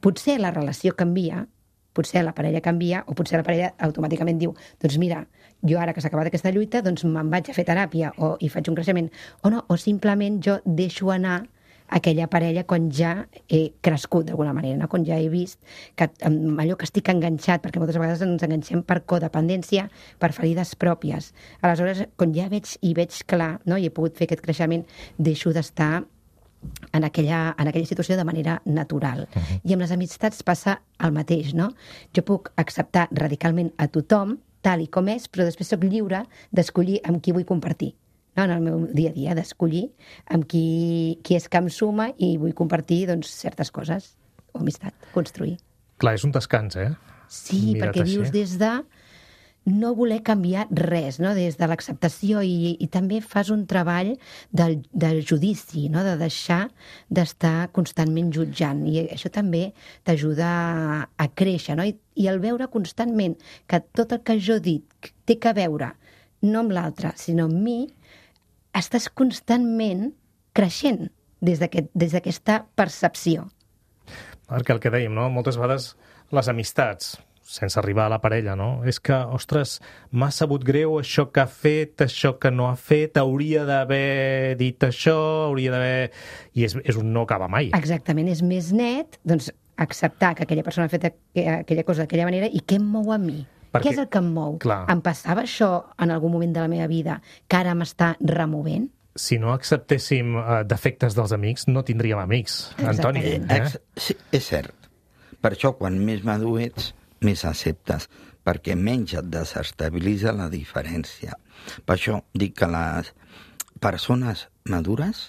potser la relació canvia, potser la parella canvia, o potser la parella automàticament diu, doncs mira, jo ara que s'ha acabat aquesta lluita, doncs me'n vaig a fer teràpia, i faig un creixement, o no, o simplement jo deixo anar aquella parella quan ja he crescut d'alguna manera, no? Quan ja he vist que allò que estic enganxat, perquè moltes vegades ens enganxem per codependència, per ferides pròpies. Aleshores, quan ja veig clar, no? I he pogut fer aquest creixement, deixo d'estar en aquella situació de manera natural. I amb les amistats passa el mateix, no? Jo puc acceptar radicalment a tothom, tal i com és, però després sóc lliure d'escollir amb qui vull compartir. No, en el meu dia a dia, d'escollir amb qui és que em suma i vull compartir doncs, certes coses, o amistat, construir. Clar, és un descans, eh? Sí, Mirat perquè així. vius des de no voler canviar res, no? Des de l'acceptació i també fas un treball del judici, no? De deixar d'estar constantment jutjant, i això també t'ajuda a créixer, no? I el veure constantment que tot el que jo dic té que veure no amb l'altre, sinó amb mi, estàs constantment creixent des d'aquesta percepció. Perquè el que dèiem, no? Moltes vegades les amistats, sense arribar a la parella, no? És que, ostres, m'ha sabut greu això que ha fet, això que no ha fet, hauria d'haver dit això, hauria d'haver... I és un no acaba mai. Exactament, és més net, doncs, acceptar que aquella persona ha fet aquella cosa d'aquella manera i què em mou a mi. Què és el que em mou? Clar. Em passava això en algun moment de la meva vida que ara m'està removent? Si no acceptéssim defectes dels amics, no tindríem amics, Antoni. Sí, és cert. Per això, quan més madur ets, més acceptes, perquè menys et desestabilitza la diferència. Per això dic que les persones madures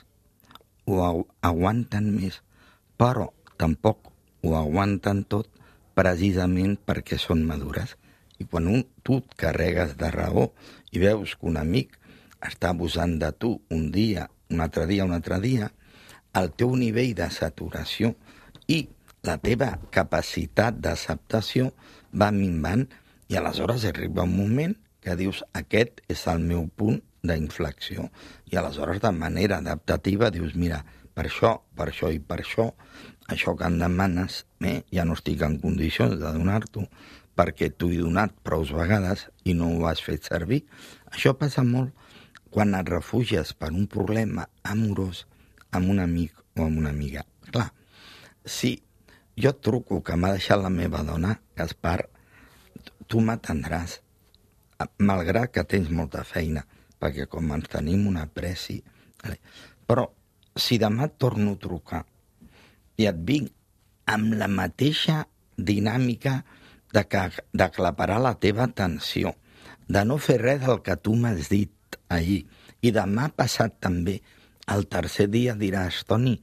ho aguanten més, però tampoc ho aguanten tot precisament perquè són madures. I quan tu et carregues de raó i veus que un amic està abusant de tu un dia, un altre dia, el teu nivell de saturació i la teva capacitat d'acceptació va minvant i aleshores arriba un moment que dius aquest és el meu punt d'inflexió. I aleshores de manera adaptativa dius mira, per això i per això que em demanes ja no estic en condicions de donar-t'ho perquè t'ho he donat prou vegades i no ho has fet servir. Això passa molt quan et refugies per un problema amorós amb un amic o amb una amiga. Clar, si jo et truco que m'ha deixat la meva dona, Gaspar, tu m'atendràs, malgrat que tens molta feina, perquè com ens tenim un apreci. Però si demà et torno a trucar i et vinc amb la mateixa dinàmica d'aclaparar la teva atenció, de no fer res del que tu m'has dit ahir, i demà passat també, el tercer dia diràs, Toni,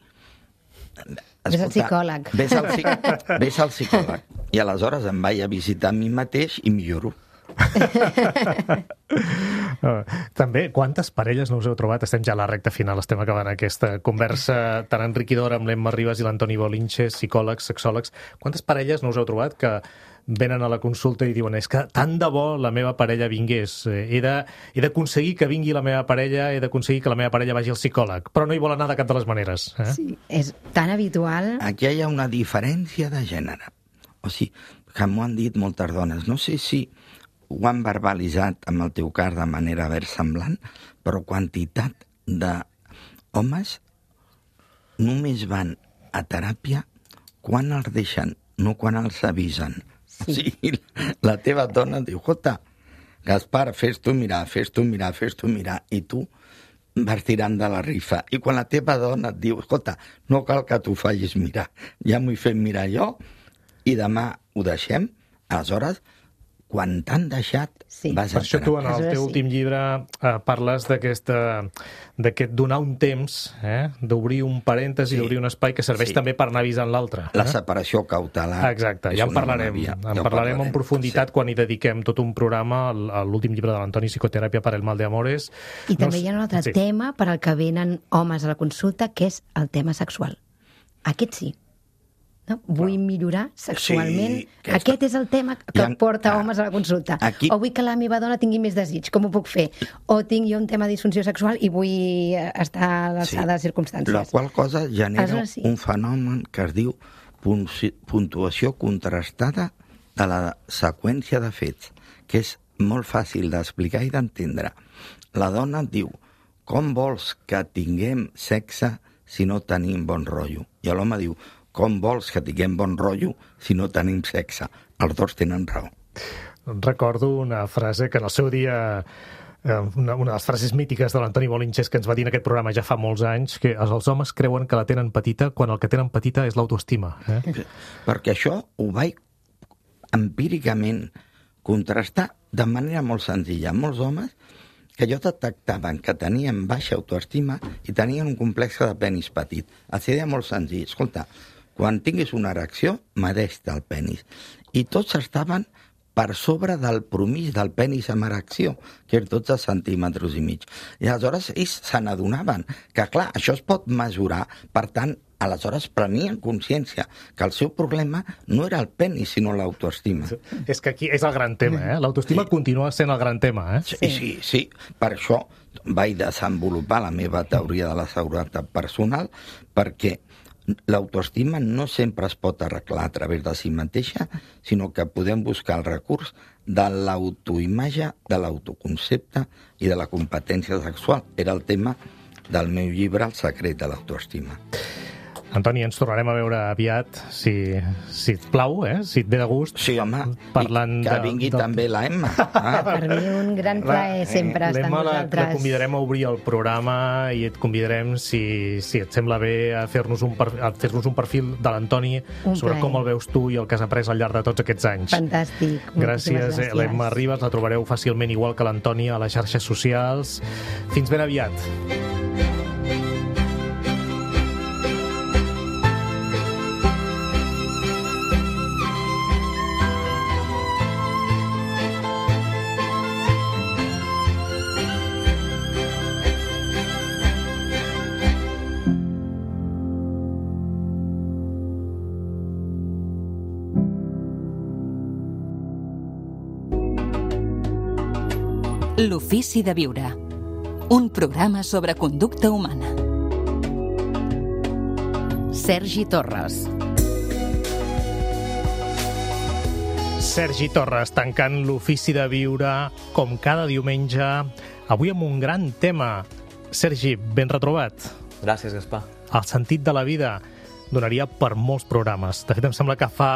Ves al psicòleg. Ves al psicòleg. I aleshores em vaig a visitar a mi mateix i milloro. També, quantes parelles no us heu trobat? Estem ja a la recta final, estem acabant aquesta conversa tan enriquidora amb l'Emma Ribas i l'Antoni Bolinches, psicòlegs, sexòlegs. Quantes parelles no us heu trobat que venen a la consulta i diuen és que tant de bo la meva parella vingués, he d'aconseguir que vingui la meva parella, he d'aconseguir que la meva parella vagi al psicòleg, però no hi vol anar de cap de les maneres. Sí, és tan habitual. Aquí hi ha una diferència de gènere. O sigui, que m'ho han dit moltes dones. No sé si ho han verbalitzat amb el teu cas de manera versemblant, però quantitat d'homes només van a teràpia quan els deixen, no quan els avisen. Sí. O sigui, la teva dona diu, jota, Gaspar, fes-t'ho mirar, i tu vas tirant de la rifa. I quan la teva dona et diu, escolta, no cal que t'ho facis mirar, ja m'ho he fet mirar jo, i demà ho deixem, aleshores, quan t'han deixat, vas a Per això tu en el teu últim llibre parles d'aquest donar un temps, d'obrir un parèntesi, d'obrir un espai que serveix també per anar avisant l'altre. La separació cautelar. Exacte, ja en parlarem. En parlarem en profunditat quan hi dediquem tot un programa a l'últim llibre de l'Antoni, Psicoteràpia per el mal de amores. I també hi ha un altre tema per al que venen homes a la consulta, que és el tema sexual. Aquest sí. No? Vull millorar sexualment. Sí, aquest és el tema que porta homes a la consulta. O vull que la meva dona tingui més desig, com ho puc fer? O tinc jo un tema de disfunció sexual i vull estar a l'alçada de les circumstàncies. La qual cosa genera un fenomen que es diu puntuació contrastada de la seqüència de fets, que és molt fàcil d'explicar i d'entendre. La dona diu, com vols que tinguem sexe si no tenim bon rotllo? I l'home diu, com vols que tinguem bon rotllo si no tenim sexe? Els dos tenen raó. Recordo una frase que en el seu dia, una de les frases mítiques de l'Antoni Bolinches que ens va dir en aquest programa ja fa molts anys, que els homes creuen que la tenen petita quan el que tenen petita és l'autoestima. Perquè això ho vaig empíricament contrastar de manera molt senzilla. Molts homes que jo detectaven que tenien baixa autoestima i tenien un complex de penis petit. Es deia molt senzill. Escolta, quan tinguis una erecció, medeix-te el penis. I tots estaven per sobre del promís del penis amb erecció, que és 12 centímetres i mig. I aleshores ells se n'adonaven que, clar, això es pot mesurar, per tant, aleshores prenien consciència que el seu problema no era el penis, sinó l'autoestima. És que aquí és el gran tema, L'autoestima continua sent el gran tema, Sí. Per això vaig desenvolupar la meva teoria de la seguretat personal, perquè l'autoestima no sempre es pot arreglar a través de si mateixa, sinó que podem buscar el recurs de l'autoimatge, de l'autoconcepte i de la competència sexual. Era el tema del meu llibre El secret de l'autoestima. Antoni, ens tornarem a veure aviat, si et plau, si et ve de gust. Sí, home, parlant i que vingui també la Emma. Per mi un gran plaer sempre estar amb vosaltres. La convidarem a obrir el programa i et convidarem, si et sembla bé, a fer-nos un perfil de l'Antoni sobre com el veus tu i el que has après al llarg de tots aquests anys. Fantàstic. Gràcies. L'Emma Ribas, la trobareu fàcilment igual que l'Antoni a les xarxes socials. Fins ben aviat. L'ofici de viure. Un programa sobre conducta humana. Sergi Torres. Sergi Torres, tancant l'ofici de viure, com cada diumenge, avui amb un gran tema. Sergi, ben retrobat. Gràcies, Gaspar. El sentit de la vida donaria per molts programes. De fet, em sembla que fa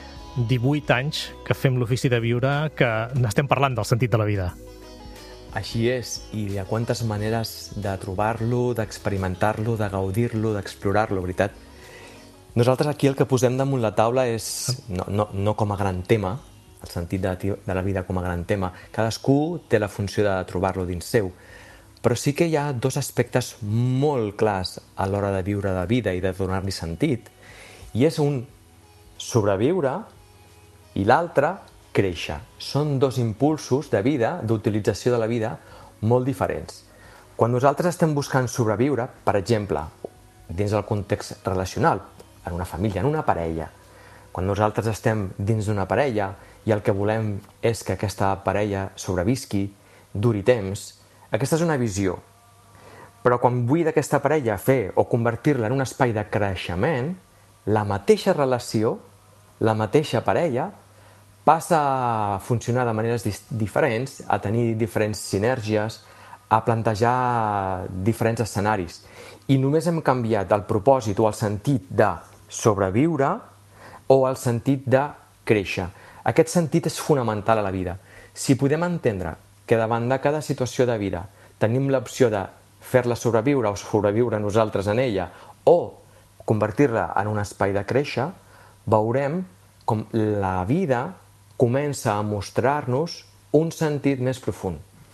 18 anys que fem l'ofici de viure, que n'estem parlant del sentit de la vida. Així és, i hi ha quantes maneres de trobar-lo, d'experimentar-lo, de gaudir-lo, d'explorar-lo, veritat? Nosaltres aquí el que posem damunt la taula és, no com a gran tema, el sentit de la vida com a gran tema. Cadascú té la funció de trobar-lo dins seu, però sí que hi ha dos aspectes molt clars a l'hora de viure la vida i de donar-li sentit, i és un sobreviure i l'altre créixer. Són dos impulsos de vida, d'utilització de la vida, molt diferents. Quan nosaltres estem buscant sobreviure, per exemple, dins del context relacional, en una família, en una parella, quan nosaltres estem dins d'una parella i el que volem és que aquesta parella sobrevisqui, duri temps, aquesta és una visió. Però quan vull d'aquesta parella fer o convertir-la en un espai de creixement, la mateixa relació, la mateixa parella, passa a funcionar de maneres diferents, a tenir diferents sinergies, a plantejar diferents escenaris. I només hem canviat el propòsit o el sentit de sobreviure o el sentit de créixer. Aquest sentit és fonamental a la vida. Si podem entendre que davant de cada situació de vida tenim l'opció de fer-la sobreviure o sobreviure nosaltres en ella o convertir-la en un espai de créixer, veurem com la vida comença a mostrar-nos un sentit més profund.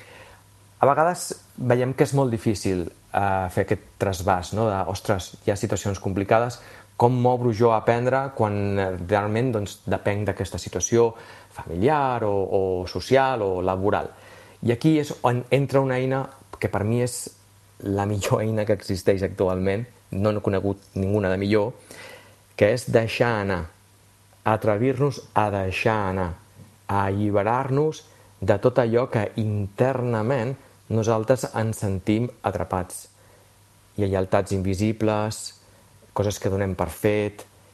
A vegades veiem que és molt difícil fer aquest trasbàs, no? Ostres, hi ha situacions complicades, com m'obro jo a aprendre quan realment depenc d'aquesta situació familiar o social o laboral. I aquí és on entra una eina que per mi és la millor eina que existeix actualment, no n'he conegut ninguna de millor, que és deixar anar. Atrevir-nos a deixar anar, a alliberar-nos de tot allò que internament nosaltres ens sentim atrapats. Lleialtats invisibles, coses que donem per fet,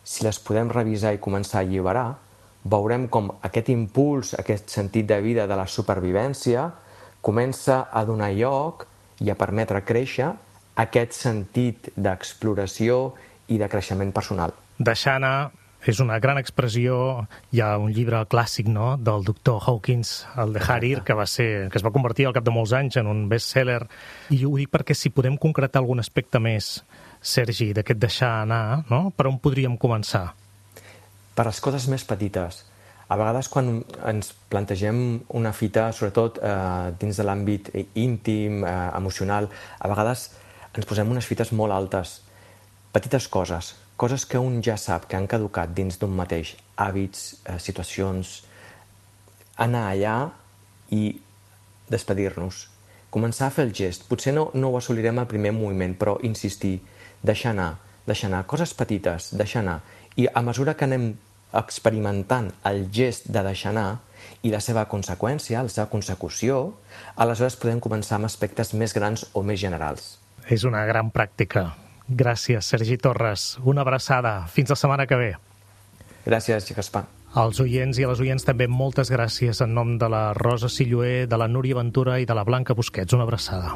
si les podem revisar i començar a alliberar, veurem com aquest impuls, aquest sentit de vida de la supervivència comença a donar lloc i a permetre créixer aquest sentit d'exploració i de creixement personal. Deixar anar és una gran expressió. Hi ha un llibre clàssic, no?, del doctor Hawkins, el de Harir, que es va convertir al cap de molts anys en un best-seller. I ho dic perquè si podem concretar algun aspecte més, Sergi, d'aquest deixar anar, no?, per on podríem començar? Per les coses més petites. A vegades quan ens plantegem una fita, sobretot dins de l'àmbit íntim, emocional, a vegades ens posem unes fites molt altes. Petites coses que un ja sap que han caducat dins d'un mateix, hàbits, situacions, anar allà i despedir-nos. Començar a fer el gest. Potser no ho assolirem al primer moviment, però insistir, deixar anar, coses petites, deixar anar. I a mesura que anem experimentant el gest de deixar anar i la seva conseqüència, la seva consecució, aleshores podem començar amb aspectes més grans o més generals. És una gran pràctica. Gràcies, Sergi Torres. Una abraçada. Fins la setmana que ve. Gràcies, Gaspar. Als oients i a les oients també moltes gràcies en nom de la Rosa Silloé, de la Núria Ventura i de la Blanca Busquets. Una abraçada.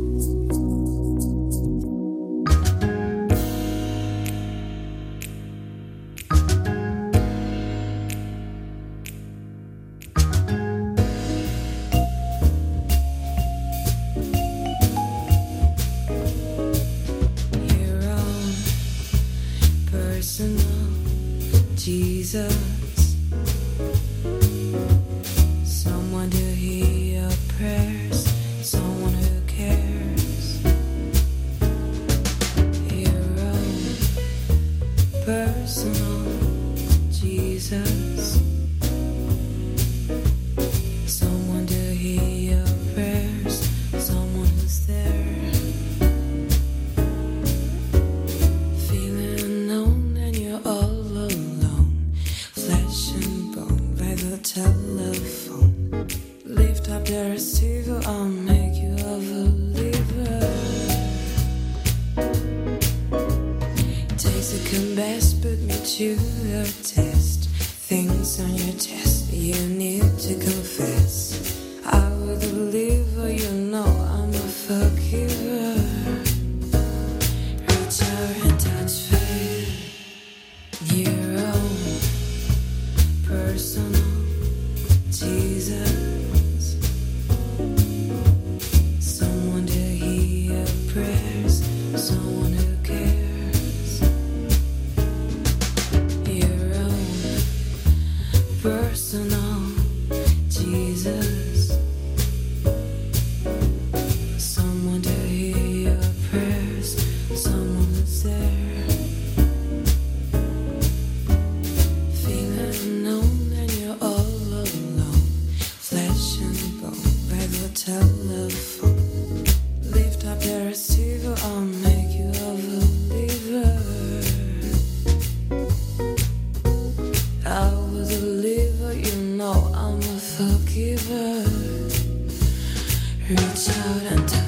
Jesus, someone to hear your prayers, someone who cares. Your own personal Jesus, someone to hear your prayers, someone who's there. Feeling known and you're all telephone. Lift up the receiver, I'll make you a believer. Take second best, put me to the test. Things on your chest you need to confess. I was a believer, you know I'm a forgiver. Reach out and touch faith. Your own personal Jesus, someone to hear your prayers, someone who cares. Your own personal Jesus, someone to hear your prayers, someone who's there. Feeling known and you're all telephone. Lift up the receiver, I'll make you a believer. I was a believer, you know I'm a forgiver. Reach out and touch